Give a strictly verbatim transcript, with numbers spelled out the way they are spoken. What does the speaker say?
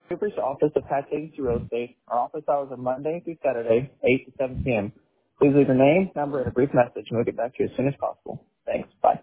Cooper's office of Tax Agency Real Estate. Our office hours are Monday through Saturday, eight to seven p.m. Please leave your name, number, and a brief message, and we'll get back to you as soon as possible. Thanks. Bye.